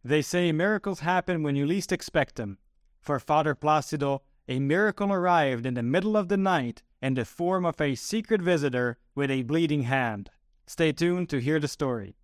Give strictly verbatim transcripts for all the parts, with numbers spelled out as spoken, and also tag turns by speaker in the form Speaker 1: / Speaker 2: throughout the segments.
Speaker 1: They say miracles happen when you least expect them. For Father Placido, a miracle arrived in the middle of the night in the form of a secret visitor with a bleeding hand. Stay tuned to hear the story.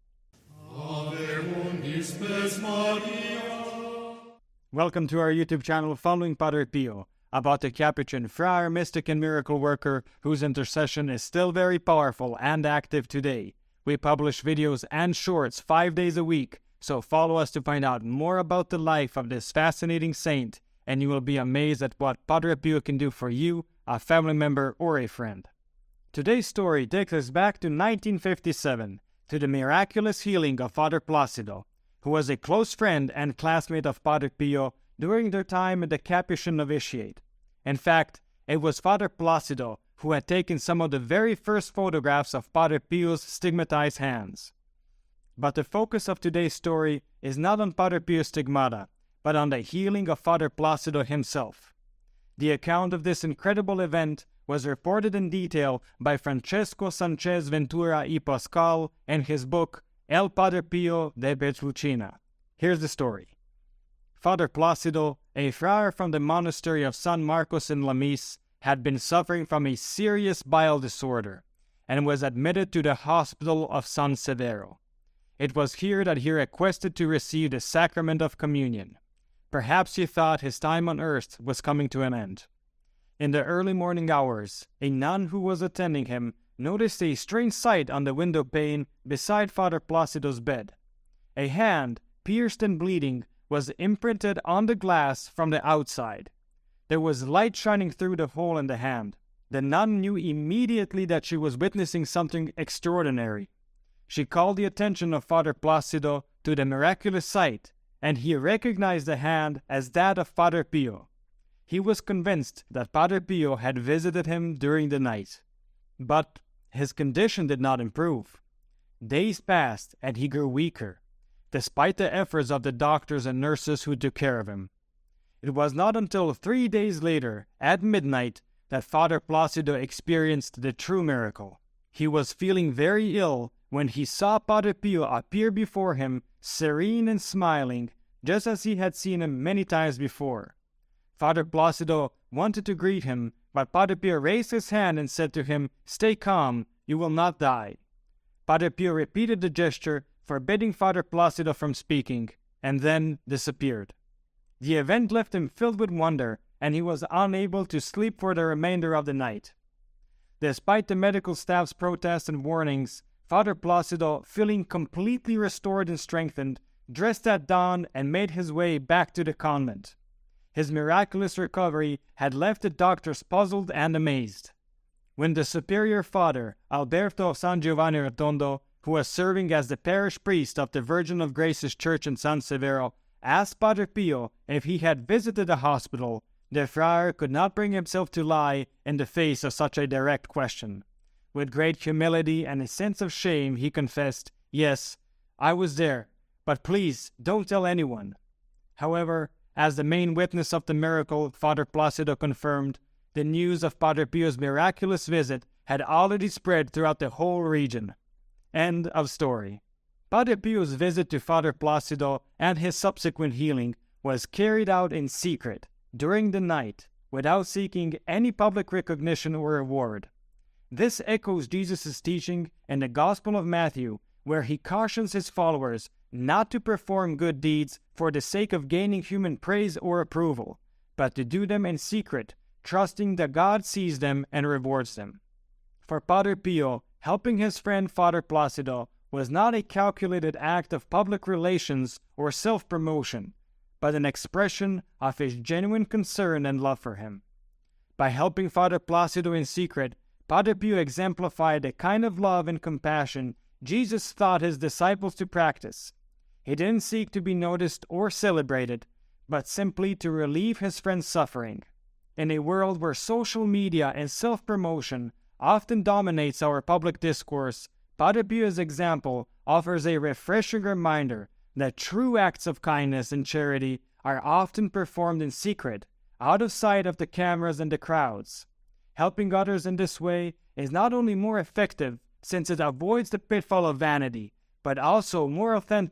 Speaker 1: Welcome to our YouTube channel, Following Padre Pio, about the Capuchin friar, mystic, and miracle worker whose intercession is still very powerful and active today. We publish videos and shorts five days a week, so follow us to find out more about the life of this fascinating saint, and you will be amazed at what Padre Pio can do for you, a family member, or a friend. Today's story takes us back to nineteen fifty-seven, to the miraculous healing of Father Placido, who was a close friend and classmate of Padre Pio during their time at the Capuchin Novitiate. In fact, it was Father Placido who had taken some of the very first photographs of Padre Pio's stigmatized hands. But the focus of today's story is not on Padre Pio's stigmata, but on the healing of Father Placido himself. The account of this incredible event was reported in detail by Francesco Sanchez Ventura y Pascal in his book El Padre Pio de Petrucina. Here's the story. Father Placido, a friar from the monastery of San Marcos in Lamis, had been suffering from a serious bile disorder and was admitted to the hospital of San Severo. It was here that he requested to receive the sacrament of communion. Perhaps he thought his time on earth was coming to an end. In the early morning hours, a nun who was attending him noticed a strange sight on the window pane beside Father Placido's bed. A hand, pierced and bleeding, was imprinted on the glass from the outside. There was light shining through the hole in the hand. The nun knew immediately that she was witnessing something extraordinary. She called the attention of Father Placido to the miraculous sight, and he recognized the hand as that of Padre Pio. He was convinced that Padre Pio had visited him during the night. But his condition did not improve. Days passed and he grew weaker, despite the efforts of the doctors and nurses who took care of him. It was not until three days later, at midnight, that Father Placido experienced the true miracle. He was feeling very ill when he saw Padre Pio appear before him, serene and smiling, just as he had seen him many times before. Father Placido wanted to greet him, but Padre Pio raised his hand and said to him, "Stay calm, you will not die." Padre Pio repeated the gesture, forbidding Father Placido from speaking, and then disappeared. The event left him filled with wonder, and he was unable to sleep for the remainder of the night. Despite the medical staff's protests and warnings, Father Placido, feeling completely restored and strengthened, dressed at dawn and made his way back to the convent. His miraculous recovery had left the doctors puzzled and amazed. When the superior father, Alberto San Giovanni Rotondo, who was serving as the parish priest of the Virgin of Grace's church in San Severo, asked Padre Pio if he had visited the hospital, the friar could not bring himself to lie in the face of such a direct question. With great humility and a sense of shame, he confessed, "Yes, I was there, but please don't tell anyone." However, as the main witness of the miracle, Father Placido confirmed, the news of Padre Pio's miraculous visit had already spread throughout the whole region. End of story. Padre Pio's visit to Father Placido and his subsequent healing was carried out in secret, during the night, without seeking any public recognition or reward. This echoes Jesus' teaching in the Gospel of Matthew, where he cautions his followers not to perform good deeds for the sake of gaining human praise or approval, but to do them in secret, trusting that God sees them and rewards them. For Padre Pio, helping his friend Father Placido was not a calculated act of public relations or self-promotion, but an expression of his genuine concern and love for him. By helping Father Placido in secret, Padre Pio exemplified the kind of love and compassion Jesus taught his disciples to practice. He didn't seek to be noticed or celebrated, but simply to relieve his friend's suffering. In a world where social media and self-promotion often dominates our public discourse, Padre Pio's example offers a refreshing reminder that true acts of kindness and charity are often performed in secret, out of sight of the cameras and the crowds. Helping others in this way is not only more effective, since it avoids the pitfall of vanity, but also more authentic,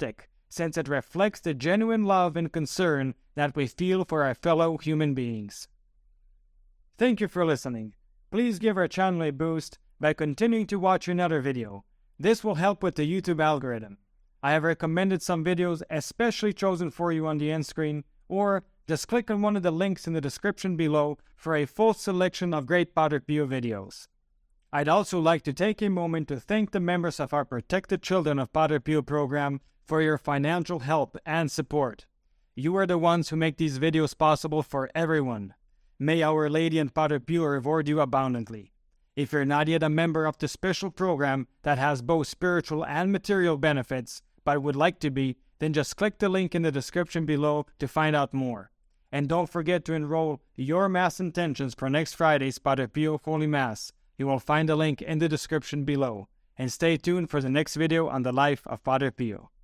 Speaker 1: since it reflects the genuine love and concern that we feel for our fellow human beings. Thank you for listening. Please give our channel a boost by continuing to watch another video. This will help with the YouTube algorithm. I have recommended some videos especially chosen for you on the end screen, or just click on one of the links in the description below for a full selection of great Padre Pio videos. I'd also like to take a moment to thank the members of our Protected Children of Padre Pio program for your financial help and support. You are the ones who make these videos possible for everyone. May Our Lady and Padre Pio reward you abundantly. If you're not yet a member of the special program that has both spiritual and material benefits, but would like to be, then just click the link in the description below to find out more. And don't forget to enroll your Mass intentions for next Friday's Padre Pio Holy Mass. You will find the link in the description below. And stay tuned for the next video on the life of Padre Pio.